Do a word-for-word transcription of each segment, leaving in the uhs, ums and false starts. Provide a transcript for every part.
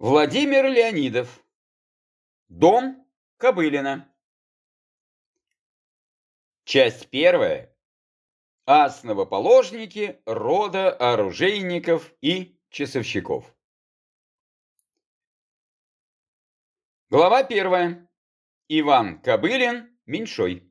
Владимир Леонидов. Дом Кобылина. Часть первая. Основоположники рода оружейников и часовщиков. Глава первая. Иван Кобылин меньшой.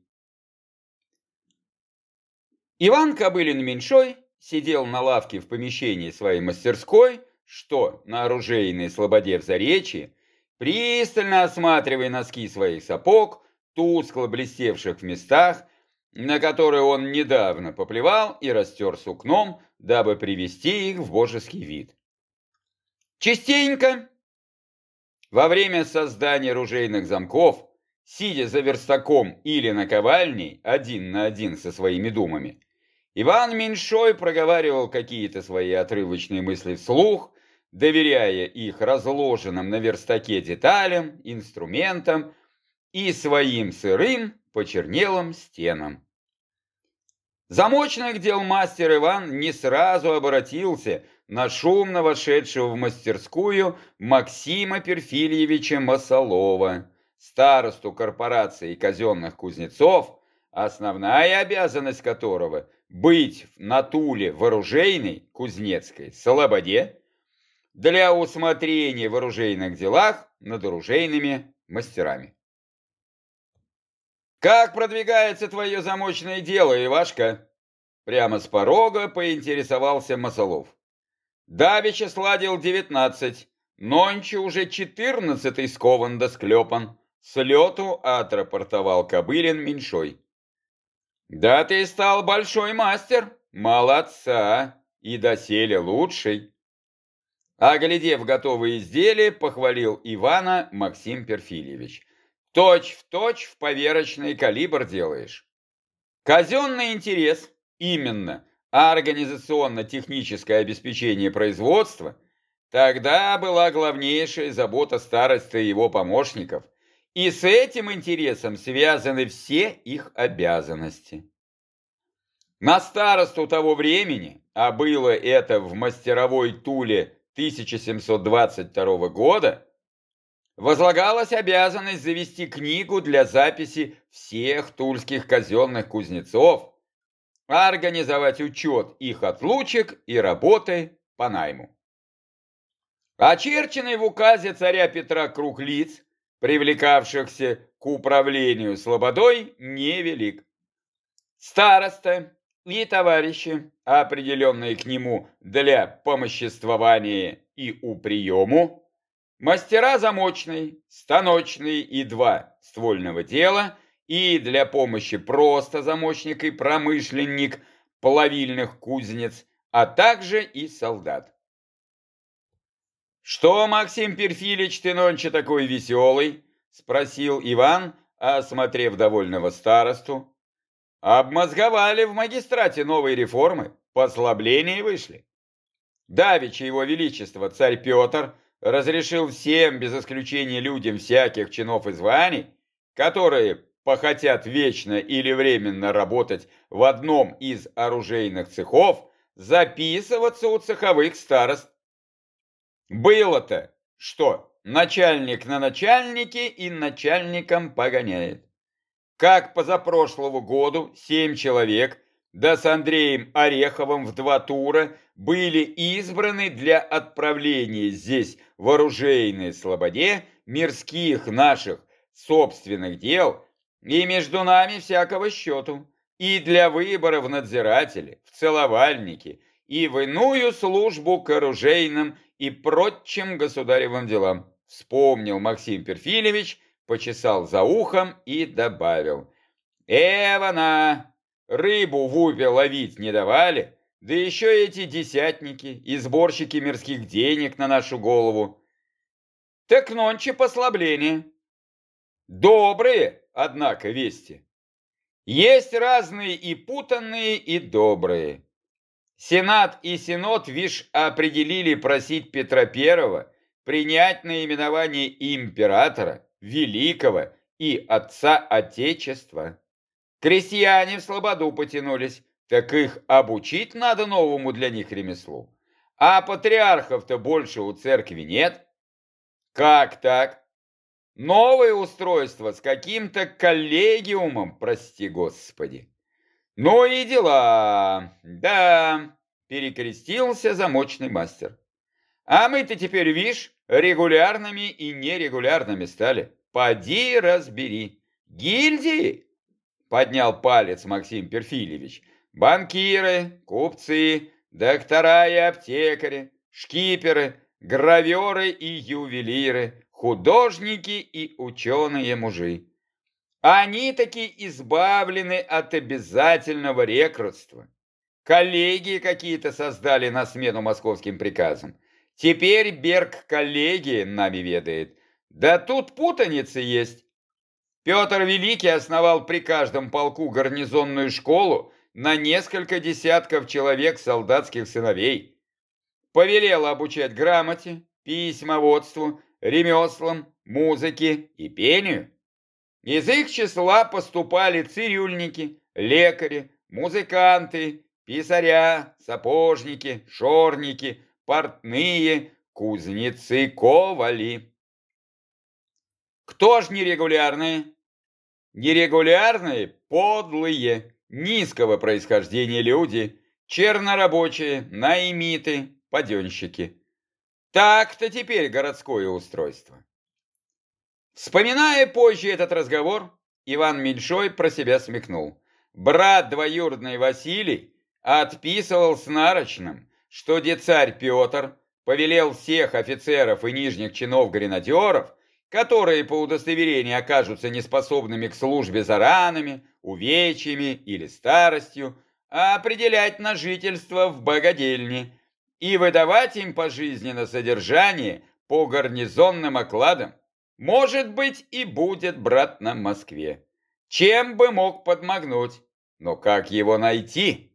Иван Кобылин меньшой сидел на лавке в помещении своей мастерской, что на оружейной слободе в Заречье, пристально осматривая носки своих сапог, тускло блестевших в местах, на которые он недавно поплевал и растер сукном, дабы привести их в божеский вид. Частенько, во время создания оружейных замков, сидя за верстаком или наковальней, один на один со своими думами, Иван Меньшой проговаривал какие-то свои отрывочные мысли вслух, доверяя их разложенным на верстаке деталям, инструментам и своим сырым, почернелым стенам. Замочных дел мастер Иван не сразу обратился на шумно вошедшего в мастерскую Максима Перфильевича Масолова, старосту корпорации казенных кузнецов, основная обязанность которого – быть на Туле в оружейной кузнецкой слободе для усмотрения в оружейных делах над оружейными мастерами. «Как продвигается твое замочное дело, Ивашка?» Прямо с порога поинтересовался Масолов. «Давеча сладил девятнадцать, нонче уже четырнадцатый скован да склепан», с лету отрапортовал Кобылин меньшой. «Да ты стал большой мастер, молодца, и доселе лучший». Оглядев готовые изделия, похвалил Ивана Максим Перфильевич. «Точь в точь в поверочный калибр делаешь». Казенный интерес, именно организационно-техническое обеспечение производства, тогда была главнейшая забота старосты и его помощников, и с этим интересом связаны все их обязанности. На старосту того времени, а было это в мастеровой Туле тысяча семьсот двадцать второго года, возлагалась обязанность завести книгу для записи всех тульских казенных кузнецов, организовать учет их отлучек и работы по найму. Очерченный в указе царя Петра круг лиц, привлекавшихся к управлению слободой, невелик. Староста и товарищи, определенные к нему для помоществования и у приему, мастера замочной, станочной и два ствольного дела, и для помощи просто замочник и промышленник, плавильных кузнец, а также и солдат. «Что, Максим Перфильевич, ты нонче такой веселый?» — спросил Иван, осмотрев довольного старосту. «Обмозговали в магистрате новые реформы, послабления вышли. Давеча его величество царь Петр разрешил всем, без исключения людям всяких чинов и званий, которые похотят вечно или временно работать в одном из оружейных цехов, записываться у цеховых старост. Было-то, что начальник на начальнике и начальником погоняет. Как позапрошлого году семь человек, да с Андреем Ореховым в два тура, были избраны для отправления здесь в оружейной слободе мирских наших собственных дел и между нами всякого счету, и для выбора в надзиратели, в целовальники и в иную службу к оружейным и прочим государевым делам. Вспомнил Максим Перфильевич, почесал за ухом и добавил: «Эвана, рыбу в Упе ловить не давали, да еще эти десятники и сборщики мирских денег на нашу голову. Так нонче послабление. Добрые, однако, вести. Есть разные и путанные, и добрые. Сенат и Синод, вишь, определили просить Петра Первого принять наименование императора, великого и отца Отечества. Крестьяне в слободу потянулись, так их обучить надо новому для них ремеслу. А патриархов-то больше у церкви нет. Как так? Новое устройство с каким-то коллегиумом, прости господи. Ну и дела. Да, перекрестился замочный мастер. А мы-то теперь, видишь, регулярными и нерегулярными стали. Поди разбери. Гильдии? Поднял палец Максим Перфильевич. Банкиры, купцы, доктора и аптекари, шкиперы, граверы и ювелиры, художники и ученые-мужи. Они таки избавлены от обязательного рекрутства. Коллегии какие-то создали на смену московским приказам. Теперь Берг коллегии нами ведает. Да тут путаница есть. Петр Великий основал при каждом полку гарнизонную школу на несколько десятков человек солдатских сыновей. Повелел обучать грамоте, письмоводству, ремеслам, музыке и пению. Из их числа поступали цирюльники, лекари, музыканты, писаря, сапожники, шорники, портные, кузнецы, ковали. Кто ж нерегулярные? Нерегулярные, подлые, низкого происхождения люди, чернорабочие, наймиты, паденщики. Так-то теперь городское устройство. Вспоминая позже этот разговор, Иван Меньшой про себя смекнул. Брат двоюродный Василий отписывал с нарочным, что децарь Петр повелел всех офицеров и нижних чинов гренадеров, которые по удостоверению окажутся неспособными к службе за ранами, увечьями или старостью, определять на жительство в богадельне и выдавать им пожизненно содержание по гарнизонным окладам. Может быть, и будет брат на Москве. Чем бы мог подмогнуть, но как его найти?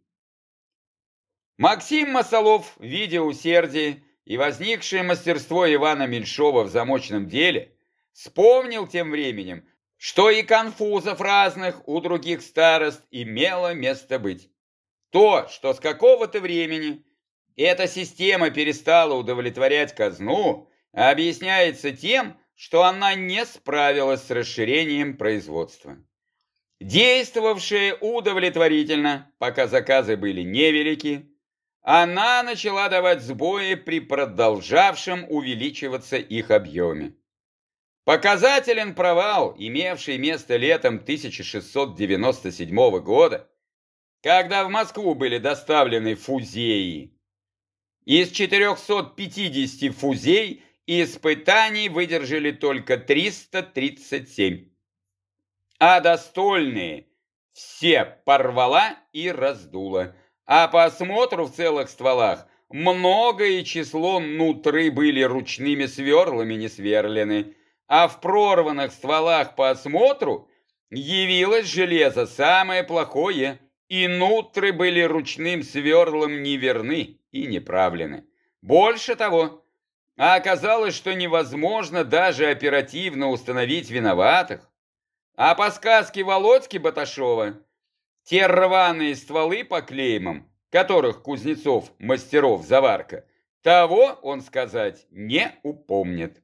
Максим Масолов, видя усердие и возникшее мастерство Ивана Меньшова в замочном деле, вспомнил тем временем, что и конфузов разных у других старост имело место быть. То, что с какого-то времени эта система перестала удовлетворять казну, объясняется тем, что она не справилась с расширением производства. Действовавшая удовлетворительно, пока заказы были невелики, она начала давать сбои при продолжавшем увеличиваться их объеме. Показателен провал, имевший место летом тысяча шестьсот девяносто седьмого года, когда в Москву были доставлены фузеи. Из четырехсот пятидесяти фузей испытаний выдержали только триста тридцать семь, а достольные все порвала и раздула, а по осмотру в целых стволах многое число нутры были ручными сверлами не сверлены, а в прорванных стволах по осмотру явилось железо самое плохое, и нутры были ручным сверлом неверны и неправлены. Больше того, а оказалось, что невозможно даже оперативно установить виноватых. А по сказке Володьки Баташова, те рваные стволы по клеймам, которых Кузнецов мастеров заварка, того, он сказать, не упомнит.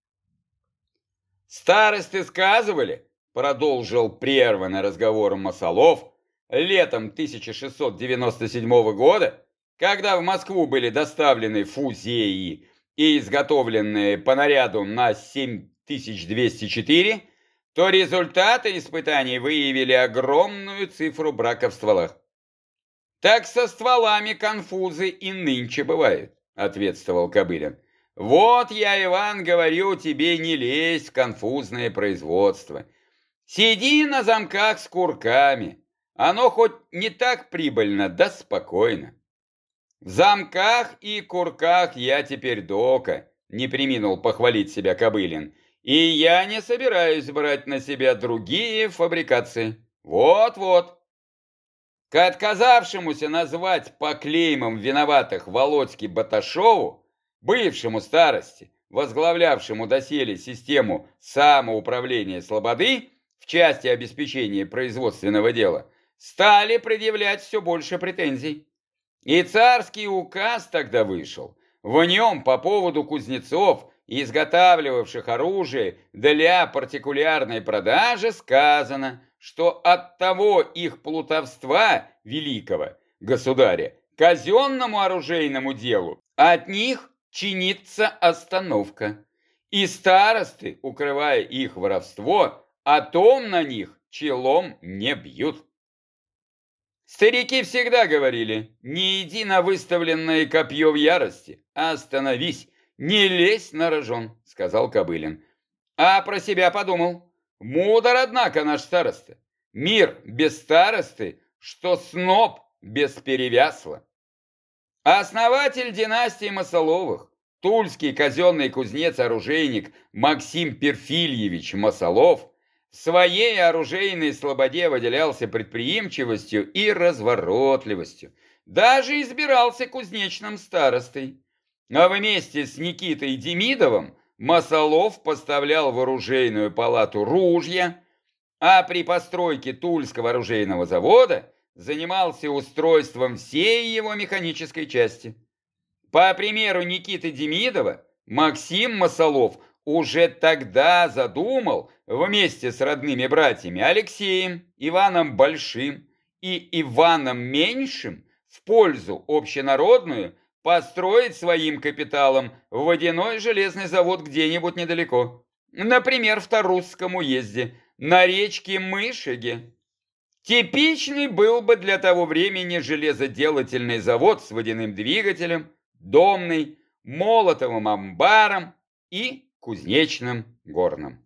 Старосты сказывали, продолжил прерванный разговором Масолов, летом тысяча шестьсот девяносто седьмого года, когда в Москву были доставлены фузеи и изготовленные по наряду на семь тысяч двести четыре, то результаты испытаний выявили огромную цифру брака в стволах. «Так со стволами конфузы и нынче бывают», — ответствовал Кобылин. «Вот я, Иван, говорю тебе, не лезь в конфузное производство. Сиди на замках с курками. Оно хоть не так прибыльно, да спокойно». «В замках и курках я теперь дока», — не преминул похвалить себя Кобылин. «И я не собираюсь брать на себя другие фабрикации. Вот-вот». К отказавшемуся назвать по клеймам виноватых Володьке Баташову, бывшему старости, возглавлявшему доселе систему самоуправления Слободы в части обеспечения производственного дела, стали предъявлять все больше претензий. И царский указ тогда вышел, В нем по поводу кузнецов, изготавливавших оружие для партикулярной продажи, сказано, что от того их плутовства великого государя казенному оружейному делу от них чинится остановка. И старосты, укрывая их воровство, о том на них челом не бьют. Старики всегда говорили: не иди на выставленное копье в ярости, а остановись, не лезь на рожон, сказал Кобылин. А про себя подумал: мудр, однако, наш староста. Мир без старосты, что сноп без перевясла. Основатель династии Масоловых, тульский казенный кузнец-оружейник Максим Перфильевич Масолов, в своей оружейной слободе выделялся предприимчивостью и разворотливостью, даже избирался кузнечным старостой. А вместе с Никитой Демидовым Масолов поставлял в оружейную палату ружья, а при постройке Тульского оружейного завода занимался устройством всей его механической части. По примеру Никиты Демидова, Максим Масолов уже тогда задумал вместе с родными братьями Алексеем, Иваном Большим и Иваном Меньшим в пользу общенародную построить своим капиталом водяной железный завод где-нибудь недалеко, например, в Тарусском уезде, на речке Мышеге. Типичный был бы для того времени железоделательный завод с водяным двигателем, домной, молотовым амбаром и кузнечным горном.